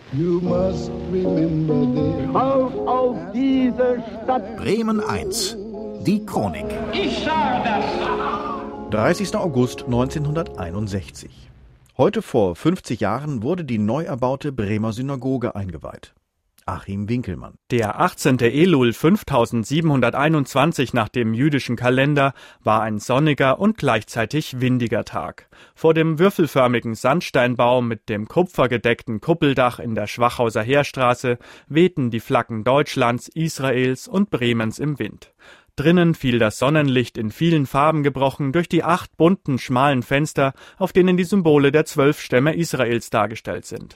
You must remember this. Auf diese Stadt. Bremen 1. Die Chronik. Ich sage das. 30. August 1961. Heute vor 50 Jahren wurde die neu erbaute Bremer Synagoge eingeweiht. Achim Winkelmann. Der 18. Elul 5721 nach dem jüdischen Kalender war ein sonniger und gleichzeitig windiger Tag. Vor dem würfelförmigen Sandsteinbau mit dem kupfergedeckten Kuppeldach in der Schwachhauser Heerstraße wehten die Flaggen Deutschlands, Israels und Bremens im Wind. Drinnen fiel das Sonnenlicht in vielen Farben gebrochen durch die 8 bunten, schmalen Fenster, auf denen die Symbole der 12 Stämme Israels dargestellt sind.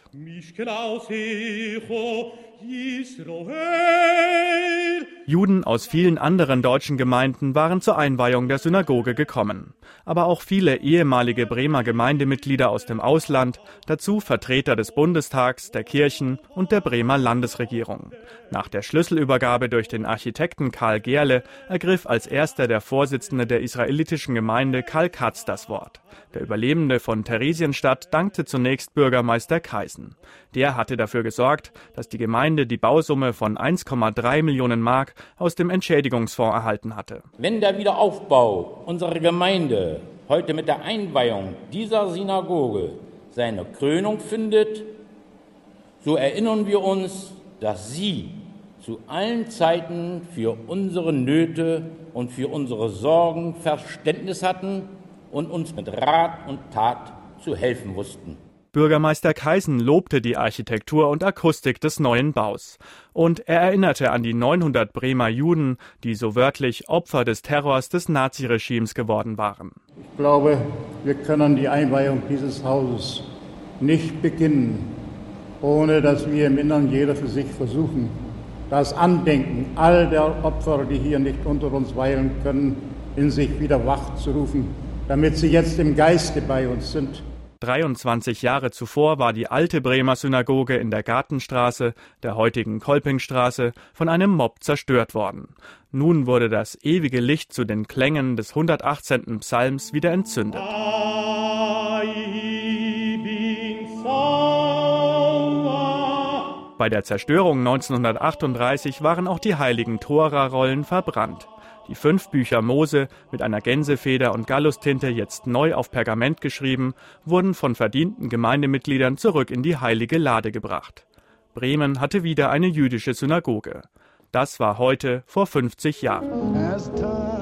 Juden aus vielen anderen deutschen Gemeinden waren zur Einweihung der Synagoge gekommen. Aber auch viele ehemalige Bremer Gemeindemitglieder aus dem Ausland, dazu Vertreter des Bundestags, der Kirchen und der Bremer Landesregierung. Nach der Schlüsselübergabe durch den Architekten Karl Gerle ergriff als erster der Vorsitzende der israelitischen Gemeinde Karl Katz das Wort. Der Überlebende von Theresienstadt dankte zunächst Bürgermeister Kaisen. Der hatte dafür gesorgt, dass die Gemeinde die Bausumme von 1,3 Millionen Mark aus dem Entschädigungsfonds erhalten hatte. Wenn der Wiederaufbau unserer Gemeinde heute mit der Einweihung dieser Synagoge seine Krönung findet, so erinnern wir uns, dass Sie zu allen Zeiten für unsere Nöte und für unsere Sorgen Verständnis hatten und uns mit Rat und Tat zu helfen wussten. Bürgermeister Kaisen lobte die Architektur und Akustik des neuen Baus. Und er erinnerte an die 900 Bremer Juden, die so wörtlich Opfer des Terrors des Naziregimes geworden waren. Ich glaube, wir können die Einweihung dieses Hauses nicht beginnen, ohne dass wir im Innern jeder für sich versuchen, das Andenken all der Opfer, die hier nicht unter uns weilen können, in sich wieder wachzurufen, damit sie jetzt im Geiste bei uns sind. 23 Jahre zuvor war die alte Bremer Synagoge in der Gartenstraße, der heutigen Kolpingstraße, von einem Mob zerstört worden. Nun wurde das ewige Licht zu den Klängen des 118. Psalms wieder entzündet. Bei der Zerstörung 1938 waren auch die heiligen Tora-Rollen verbrannt. Die 5 Bücher Mose, mit einer Gänsefeder und Gallustinte jetzt neu auf Pergament geschrieben, wurden von verdienten Gemeindemitgliedern zurück in die heilige Lade gebracht. Bremen hatte wieder eine jüdische Synagoge. Das war heute vor 50 Jahren.